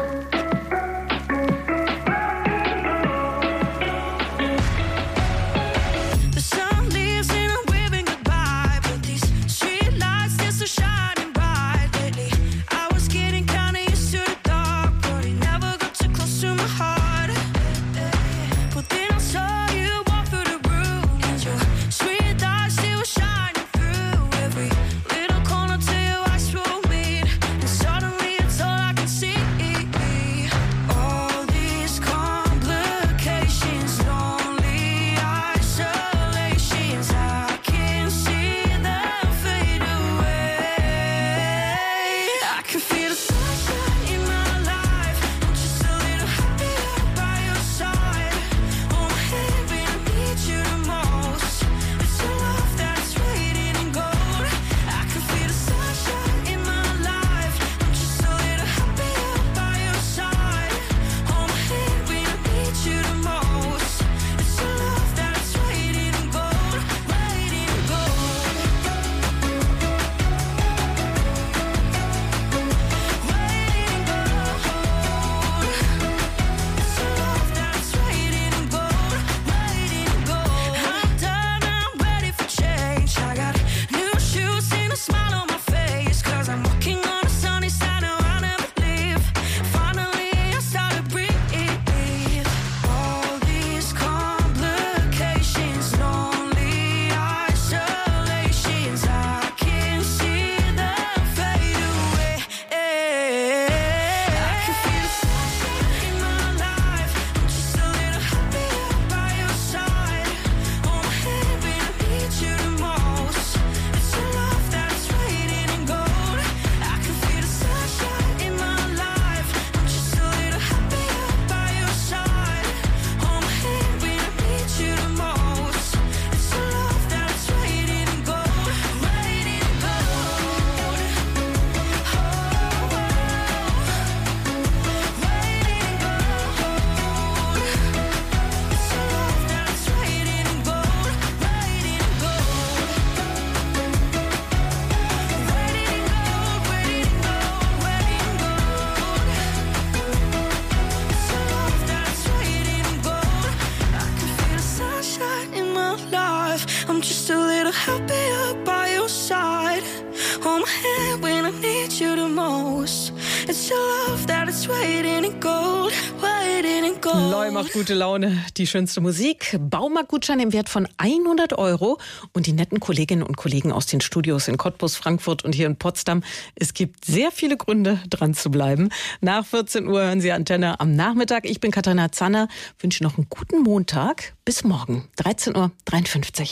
[SPEAKER 6] Neu macht gute Laune, die schönste Musik. Baumarktgutschein im Wert von 100 € und die netten Kolleginnen und Kollegen aus den Studios in Cottbus, Frankfurt und hier in Potsdam. Es gibt sehr viele Gründe, dran zu bleiben. Nach 14 Uhr hören Sie Antenne am Nachmittag. Ich bin Katharina Zanner, wünsche noch einen guten Montag. Bis morgen, 13:53 Uhr.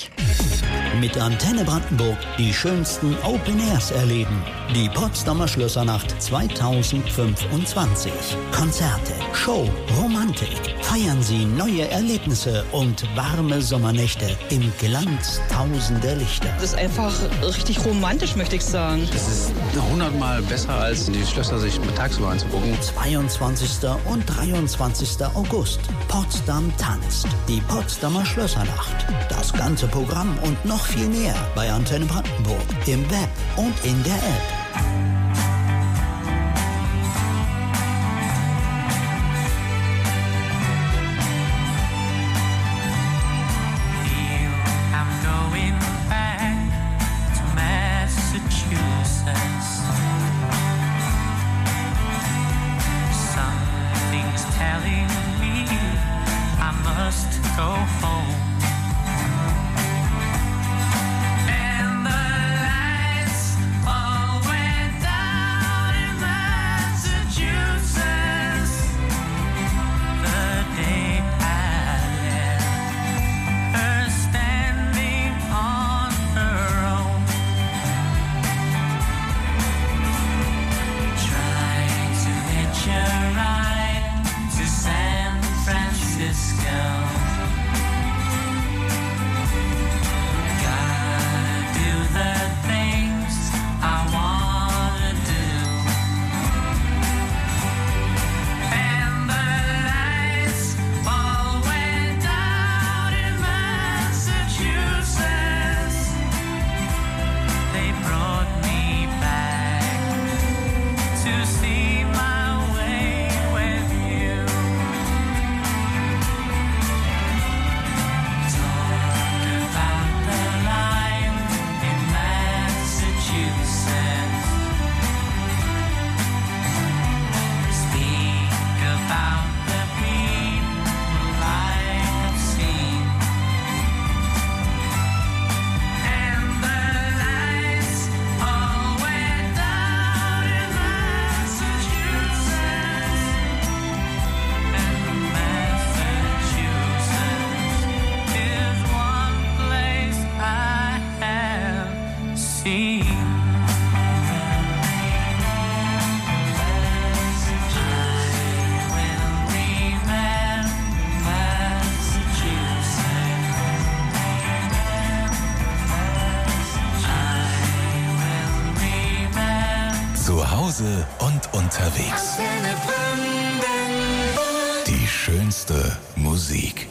[SPEAKER 2] Mit Antenne Brandenburg die schönsten Open Airs erleben. Die Potsdamer Schlössernacht 2025. Konzerte, Show, Romantik. Feiern Sie neue Erlebnisse und warme Sommernächte im Glanz tausender Lichter.
[SPEAKER 4] Das ist einfach richtig romantisch, möchte ich sagen.
[SPEAKER 5] Das ist 100-mal besser, als die Schlösser sich tagsüber anzugucken.
[SPEAKER 2] 22. und 23. August. Potsdam tanzt. Die Potsdamer Schlössernacht. Das ganze Programm und noch viel mehr bei Antenne Brandenburg. Im Web und in der App.
[SPEAKER 8] Gotta do
[SPEAKER 1] Hause und unterwegs. Die schönste Musik.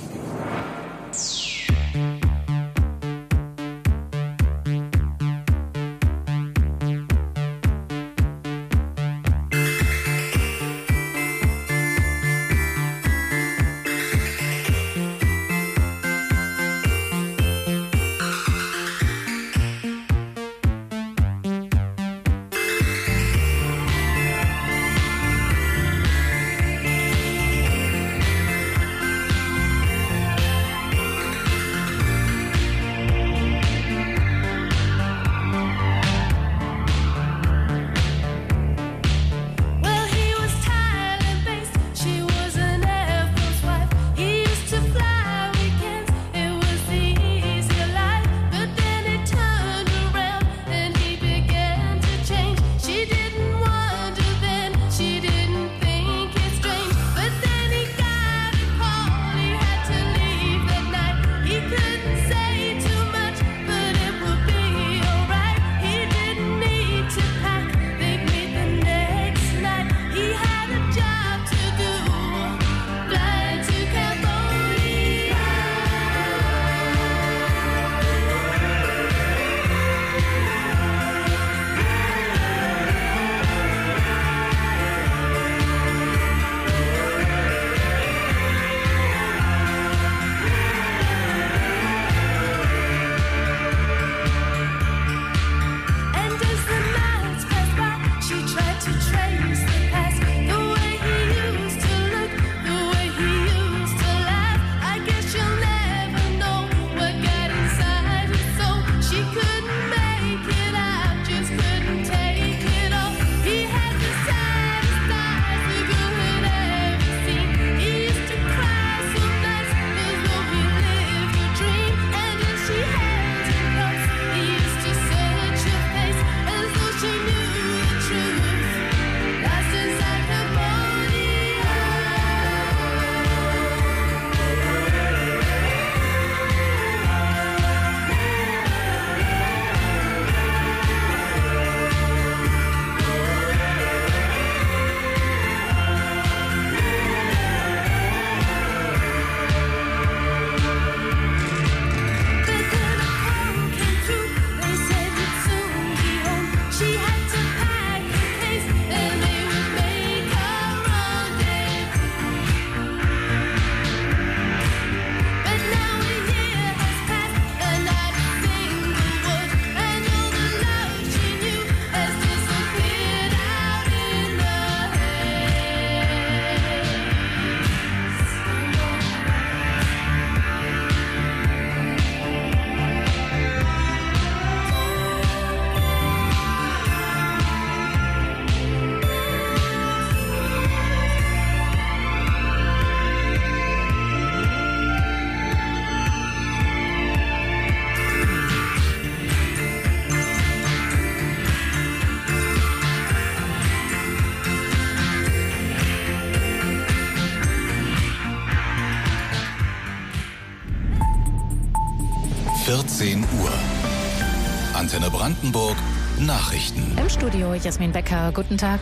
[SPEAKER 1] Antenne Brandenburg Nachrichten.
[SPEAKER 18] Im Studio Jasmin Becker, guten Tag.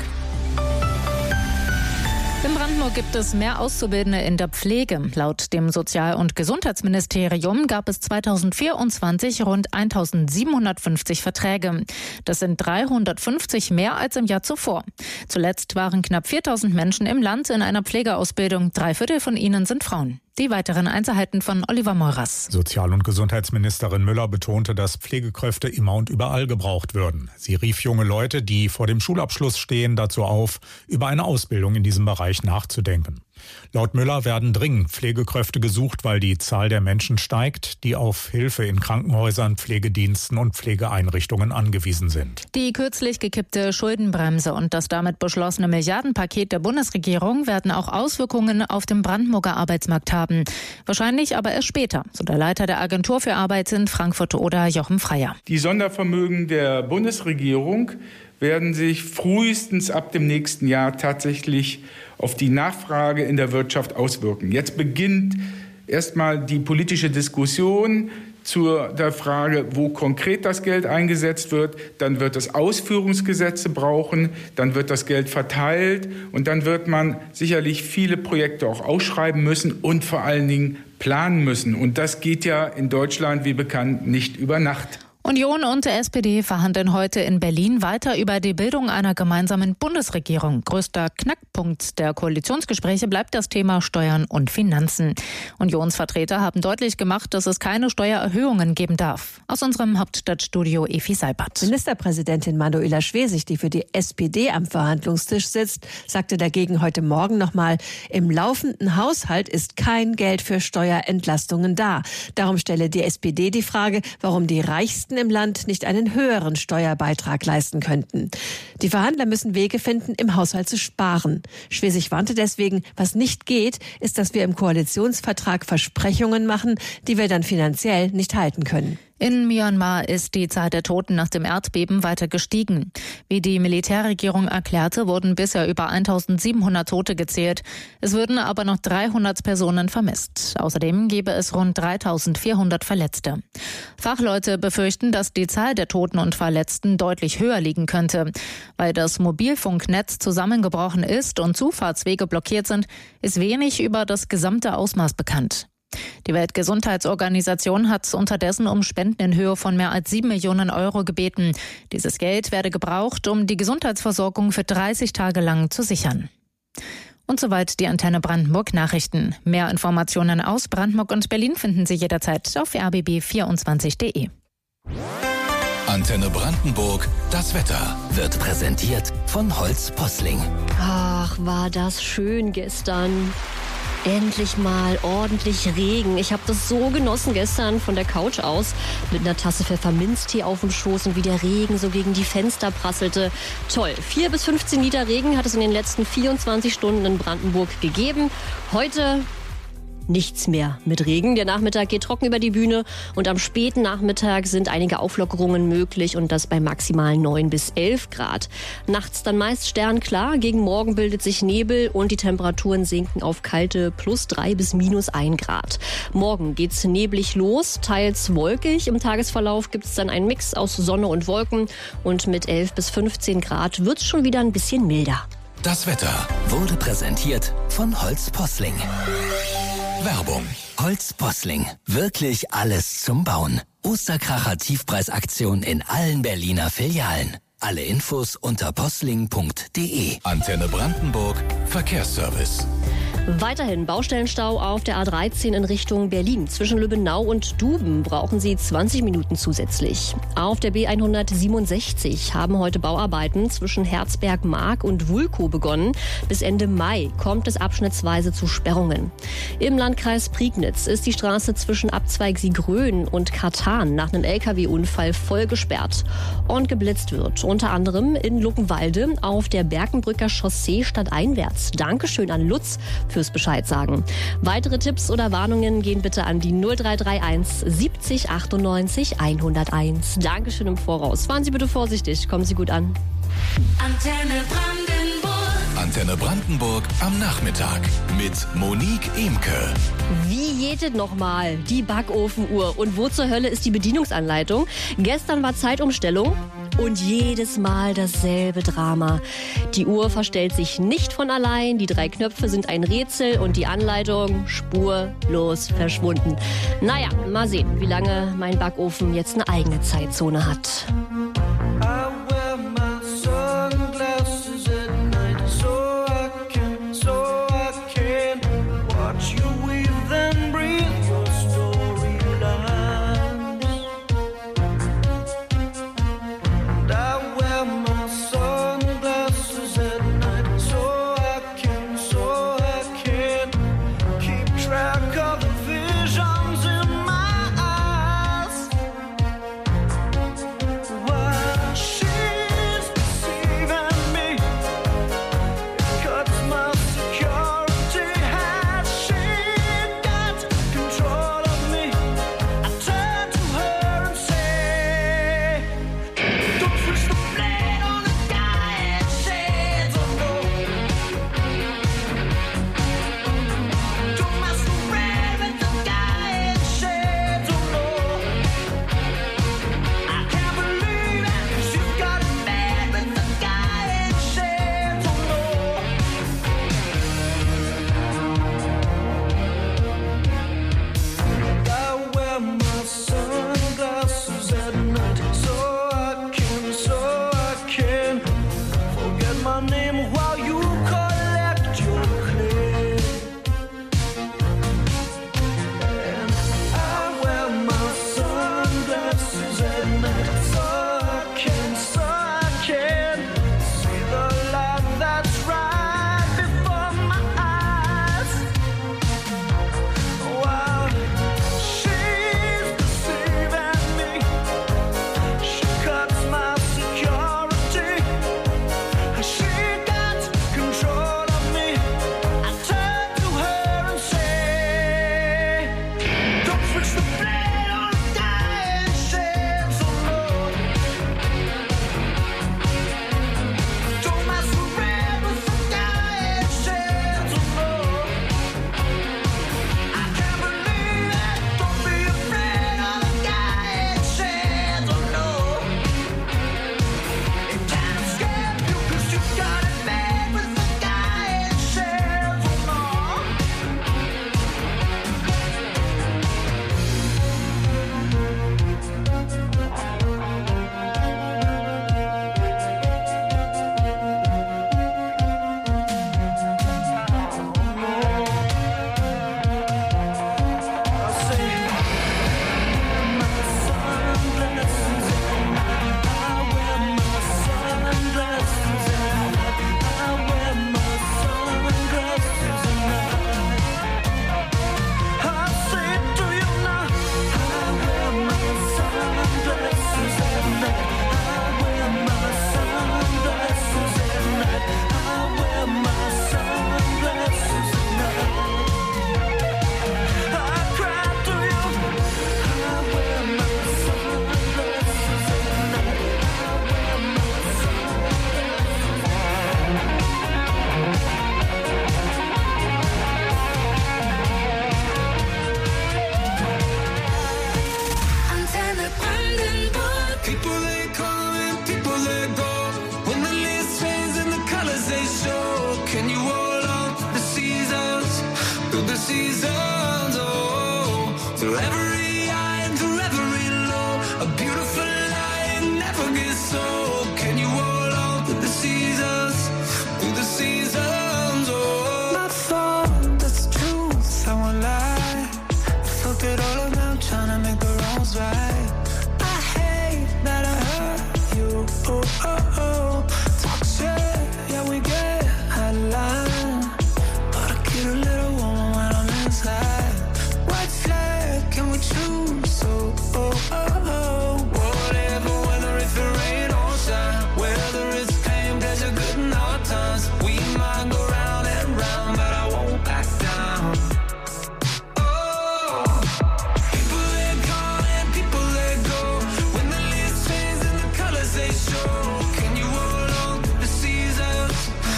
[SPEAKER 18] In Brandenburg gibt es mehr Auszubildende in der Pflege. Laut dem Sozial- und Gesundheitsministerium gab es 2024 rund 1750 Verträge. Das sind 350 mehr als im Jahr zuvor. Zuletzt waren knapp 4000 Menschen im Land in einer Pflegeausbildung. 3/4 von ihnen sind Frauen. Die weiteren Einzelheiten von Oliver Meuras.
[SPEAKER 7] Sozial- und Gesundheitsministerin Müller betonte, dass Pflegekräfte immer und überall gebraucht würden. Sie rief junge Leute, die vor dem Schulabschluss stehen, dazu auf, über eine Ausbildung in diesem Bereich nachzudenken. Laut Müller werden dringend Pflegekräfte gesucht, weil die Zahl der Menschen steigt, die auf Hilfe in Krankenhäusern, Pflegediensten und Pflegeeinrichtungen angewiesen sind.
[SPEAKER 18] Die kürzlich gekippte Schuldenbremse und das damit beschlossene Milliardenpaket der Bundesregierung werden auch Auswirkungen auf den Brandenburger Arbeitsmarkt haben. Wahrscheinlich aber erst später, so der Leiter der Agentur für Arbeit in Frankfurt-Oder, Jochen Freier.
[SPEAKER 9] Die Sondervermögen der Bundesregierung werden sich frühestens ab dem nächsten Jahr tatsächlich auf die Nachfrage in der Wirtschaft auswirken. Jetzt beginnt erstmal die politische Diskussion, zu der Frage, wo konkret das Geld eingesetzt wird. Dann wird es Ausführungsgesetze brauchen, dann wird das Geld verteilt und dann wird man sicherlich viele Projekte auch ausschreiben müssen und vor allen Dingen planen müssen. Und das geht ja in Deutschland, wie bekannt, nicht über Nacht.
[SPEAKER 18] Union und der SPD verhandeln heute in Berlin weiter über die Bildung einer gemeinsamen Bundesregierung. Größter Knackpunkt der Koalitionsgespräche bleibt das Thema Steuern und Finanzen. Unionsvertreter haben deutlich gemacht, dass es keine Steuererhöhungen geben darf. Aus unserem Hauptstadtstudio Efi Seibert.
[SPEAKER 10] Ministerpräsidentin Manuela Schwesig, die für die SPD am Verhandlungstisch sitzt, sagte dagegen heute Morgen nochmal, im laufenden Haushalt ist kein Geld für Steuerentlastungen da. Darum stelle die SPD die Frage, warum die Reichsten im Land nicht einen höheren Steuerbeitrag leisten könnten. Die Verhandler müssen Wege finden, im Haushalt zu sparen. Schwesig warnte deswegen, was nicht geht, ist, dass wir im Koalitionsvertrag Versprechungen machen, die wir dann finanziell nicht halten können.
[SPEAKER 18] In Myanmar ist die Zahl der Toten nach dem Erdbeben weiter gestiegen. Wie die Militärregierung erklärte, wurden bisher über 1700 Tote gezählt. Es würden aber noch 300 Personen vermisst. Außerdem gäbe es rund 3400 Verletzte. Fachleute befürchten, dass die Zahl der Toten und Verletzten deutlich höher liegen könnte. Weil das Mobilfunknetz zusammengebrochen ist und Zufahrtswege blockiert sind, ist wenig über das gesamte Ausmaß bekannt. Die Weltgesundheitsorganisation hat unterdessen um Spenden in Höhe von mehr als 7 Millionen Euro gebeten. Dieses Geld werde gebraucht, um die Gesundheitsversorgung für 30 Tage lang zu sichern. Und soweit die Antenne Brandenburg Nachrichten. Mehr Informationen aus Brandenburg und Berlin finden Sie jederzeit auf rbb24.de.
[SPEAKER 1] Antenne Brandenburg, das Wetter wird präsentiert von Holz Posling.
[SPEAKER 14] Ach, war das schön gestern. Endlich mal ordentlich Regen. Ich habe das so genossen gestern von der Couch aus mit einer Tasse Pfefferminztee auf dem Schoß und wie der Regen so gegen die Fenster prasselte. Toll. 4 bis 15 Liter Regen hat es in den letzten 24 Stunden in Brandenburg gegeben. Heute nichts mehr mit Regen. Der Nachmittag geht trocken über die Bühne und am späten Nachmittag sind einige Auflockerungen möglich und das bei maximal 9 bis 11 Grad. Nachts dann meist sternklar, gegen Morgen bildet sich Nebel und die Temperaturen sinken auf kalte +3 bis -1 Grad. Morgen geht's neblig los, teils wolkig. Im Tagesverlauf gibt es dann einen Mix aus Sonne und Wolken und mit 11 bis 15 Grad wird's schon wieder ein bisschen milder.
[SPEAKER 1] Das Wetter wurde präsentiert von Holz Posling. Werbung. Holz Posling. Wirklich alles zum Bauen. Osterkracher Tiefpreisaktion in allen Berliner Filialen. Alle Infos unter posling.de. Antenne Brandenburg. Verkehrsservice.
[SPEAKER 14] Weiterhin Baustellenstau auf der A13 in Richtung Berlin. Zwischen Lübbenau und Duben brauchen Sie 20 Minuten zusätzlich. Auf der B167 haben heute Bauarbeiten zwischen Herzberg-Mark und Wulkow begonnen. Bis Ende Mai kommt es abschnittsweise zu Sperrungen. Im Landkreis Prignitz ist die Straße zwischen Abzweig Siegrön und Kartan nach einem LKW-Unfall voll gesperrt und geblitzt wird. Unter anderem in Luckenwalde auf der Berkenbrücker Chaussee stadteinwärts. Dankeschön an Lutz fürs Bescheid sagen. Weitere Tipps oder Warnungen gehen bitte an die 0331 70 98 101. Dankeschön im Voraus. Fahren Sie bitte vorsichtig. Kommen Sie gut an.
[SPEAKER 8] Antenne Brandenburg.
[SPEAKER 1] Antenne Brandenburg am Nachmittag mit Monique Emke.
[SPEAKER 14] Wie jedet nochmal die Backofenuhr? Und wo zur Hölle ist die Bedienungsanleitung? Gestern war Zeitumstellung. Und jedes Mal dasselbe Drama. Die Uhr verstellt sich nicht von allein, die 3 Knöpfe sind ein Rätsel und die Anleitung spurlos verschwunden. Naja, mal sehen, wie lange mein Backofen jetzt eine eigene Zeitzone hat.
[SPEAKER 8] Why
[SPEAKER 12] So every